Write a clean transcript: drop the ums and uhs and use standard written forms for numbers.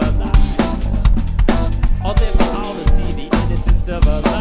our lives. Or therefore how to see the innocence of our lives.